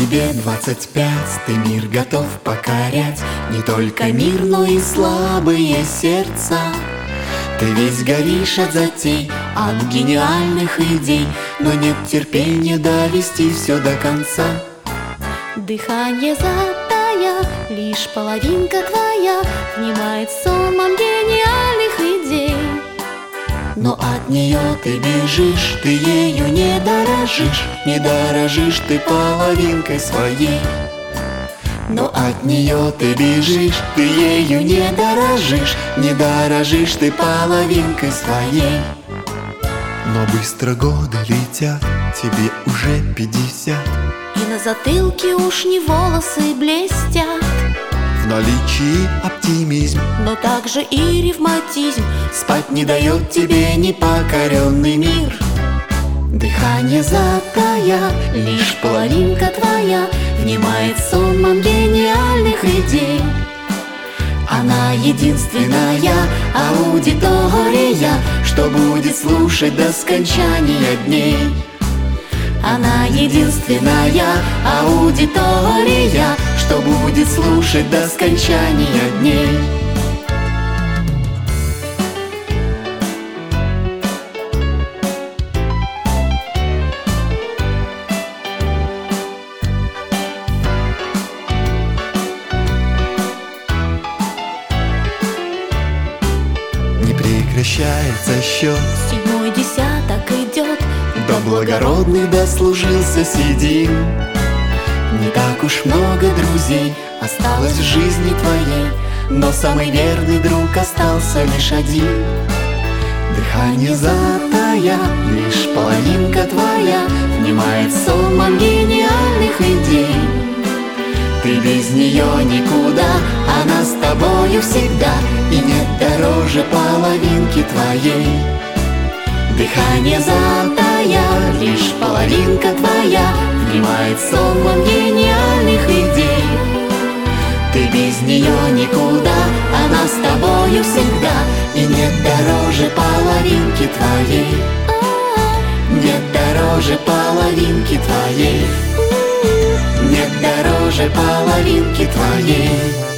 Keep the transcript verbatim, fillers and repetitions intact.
тебе двадцать пять, ты мир готов покорять. Не только мир, но и слабые сердца. Ты весь горишь от затей, от гениальных идей, но нет терпения довести все до конца. Дыхание затая, лишь половинка твоя внимает сомом гениальных идей. Но от нее ты бежишь, ты ею не дорожишь, не дорожишь ты половинкой своей. Но от нее ты бежишь, ты ею не дорожишь, не дорожишь ты половинкой своей. Но быстро годы летят, тебе уже пятьдесят, и на затылке уж не волосы блестят. в наличии оптимизм, но также и ревматизм спать не дает тебе непокоренный мир. Дыхание затая, лишь половинка твоя внимает сомом гениальных идей. Она единственная аудитория, что будет слушать до скончания дней. Она единственная аудитория, что будет слушать до скончания дней. не прекращается счет. Седьмой десяток идет, До благородный дослужился седин. Не так уж много друзей осталось в жизни твоей, но самый верный друг остался лишь один. Дыхание затая, лишь половинка твоя внимает сомом гениальных идей. Ты без нее никуда, она с тобою всегда, и нет дороже половинки твоей. Дыхание затая, лишь половинка твоя внимает сомом гениальных идей. Ты без нее никуда, она с тобою всегда, и нет дороже половинки твоей. Нет дороже половинки твоей. Нет дороже половинки твоей.